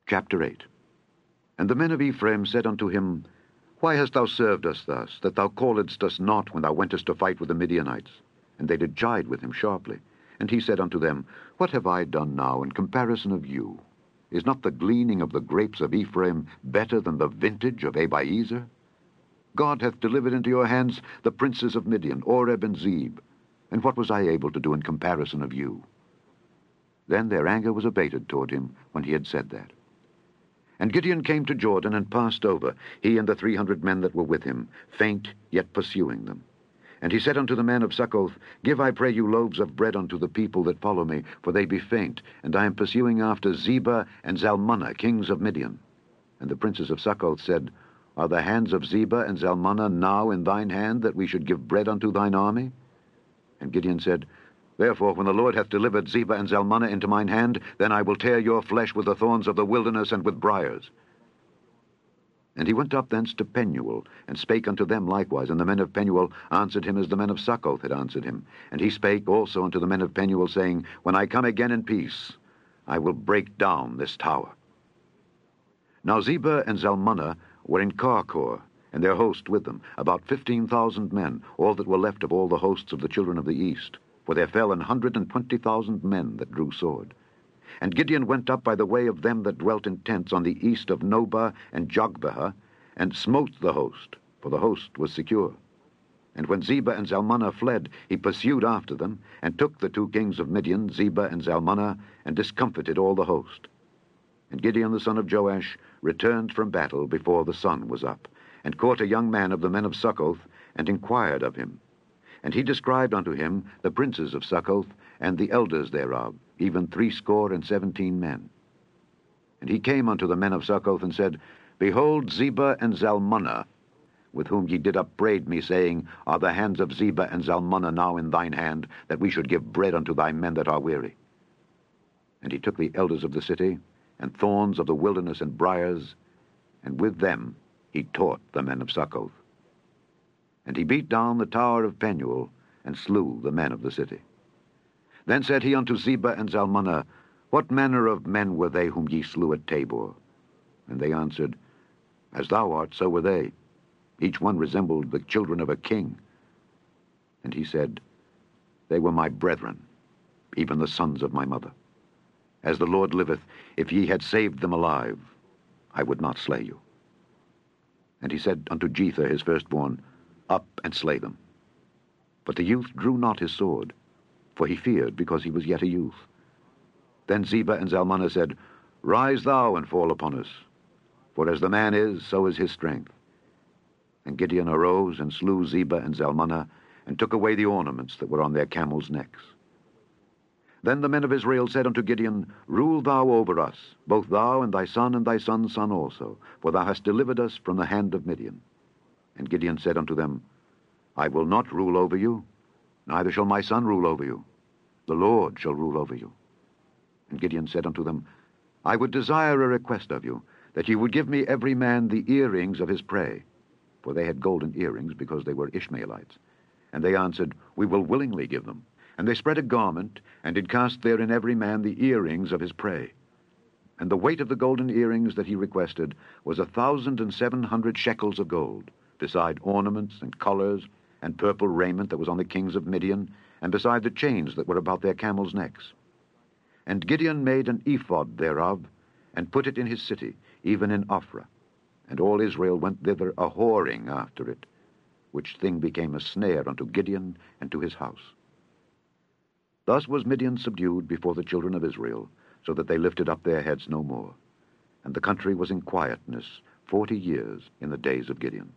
Chapter 8. And the men of Ephraim said unto him, Why hast thou served us thus, that thou calledst us not when thou wentest to fight with the Midianites? And they did chide with him sharply. And he said unto them, What have I done now in comparison of you? Is not the gleaning of the grapes of Ephraim better than the vintage of Abiezer? God hath delivered into your hands the princes of Midian, Oreb and Zeb. And what was I able to do in comparison of you? Then their anger was abated toward him when he had said that. And Gideon came to Jordan and passed over, he and the 300 men that were with him, faint, yet pursuing them. And he said unto the men of Succoth, Give, I pray you, loaves of bread unto the people that follow me, for they be faint, and I am pursuing after Zebah and Zalmunna, kings of Midian. And the princes of Succoth said, Are the hands of Zebah and Zalmunna now in thine hand, that we should give bread unto thine army? And Gideon said, Therefore, when the Lord hath delivered Zebah and Zalmunna into mine hand, then I will tear your flesh with the thorns of the wilderness and with briars. And he went up thence to Penuel, and spake unto them likewise. And the men of Penuel answered him as the men of Succoth had answered him. And he spake also unto the men of Penuel, saying, When I come again in peace, I will break down this tower. Now Zebah and Zalmunna were in Karkor, and their host with them, about 15,000 men, all that were left of all the hosts of the children of the east. For there fell 120,000 men that drew sword. And Gideon went up by the way of them that dwelt in tents on the east of Nobah and Jogbehah, and smote the host, for the host was secure. And when Zebah and Zalmunna fled, he pursued after them, and took the 2 kings of Midian, Zebah and Zalmunna, and discomfited all the host. And Gideon the son of Joash returned from battle before the sun was up, and caught a young man of the men of Succoth, and inquired of him. And he described unto him the princes of Succoth, and the elders thereof, even 70 men. And he came unto the men of Succoth, and said, Behold Zebah and Zalmunna, with whom ye did upbraid me, saying, Are the hands of Zebah and Zalmunna now in thine hand, that we should give bread unto thy men that are weary? And he took the elders of the city, and thorns of the wilderness and briars, and with them he taught the men of Succoth. And he beat down the tower of Penuel, and slew the men of the city. Then said he unto Zebah and Zalmunna, What manner of men were they whom ye slew at Tabor? And they answered, As thou art, so were they. Each one resembled the children of a king. And he said, They were my brethren, even the sons of my mother. As the Lord liveth, if ye had saved them alive, I would not slay you. And he said unto Jether his firstborn, Up and slay them. But the youth drew not his sword, for he feared, because he was yet a youth. Then Zebah and Zalmunna said, Rise thou and fall upon us, for as the man is, so is his strength. And Gideon arose and slew Zebah and Zalmunna, and took away the ornaments that were on their camels' necks. Then the men of Israel said unto Gideon, Rule thou over us, both thou and thy son's son also, for thou hast delivered us from the hand of Midian. And Gideon said unto them, I will not rule over you, neither shall my son rule over you. The Lord shall rule over you. And Gideon said unto them, I would desire a request of you, that ye would give me every man the earrings of his prey. For they had golden earrings, because they were Ishmaelites. And they answered, We will willingly give them. And they spread a garment, and did cast therein every man the earrings of his prey. And the weight of the golden earrings that he requested was 1,700 shekels of gold, beside ornaments and collars, and purple raiment that was on the kings of Midian, and beside the chains that were about their camels' necks. And Gideon made an ephod thereof, and put it in his city, even in Ophrah. And all Israel went thither a-whoring after it, which thing became a snare unto Gideon and to his house. Thus was Midian subdued before the children of Israel, so that they lifted up their heads no more. And the country was in quietness 40 years in the days of Gideon.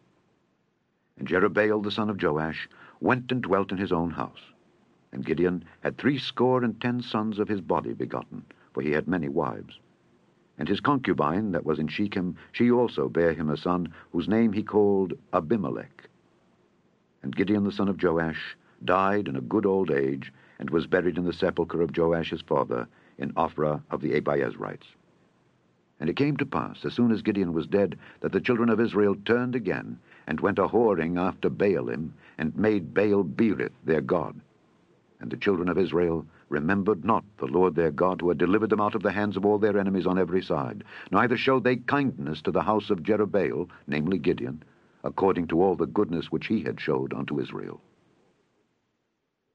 And Jerubbaal the son of Joash went and dwelt in his own house. And Gideon had 70 sons of his body begotten, for he had many wives. And his concubine that was in Shechem, she also bare him a son, whose name he called Abimelech. And Gideon the son of Joash died in a good old age, and was buried in the sepulchre of Joash his father, in Ophrah of the Abiezrites. And it came to pass, as soon as Gideon was dead, that the children of Israel turned again, and went a-whoring after Baalim, and made Baal-berith their god. And the children of Israel remembered not the Lord their God, who had delivered them out of the hands of all their enemies on every side. Neither showed they kindness to the house of Jerubbaal, namely Gideon, according to all the goodness which he had showed unto Israel.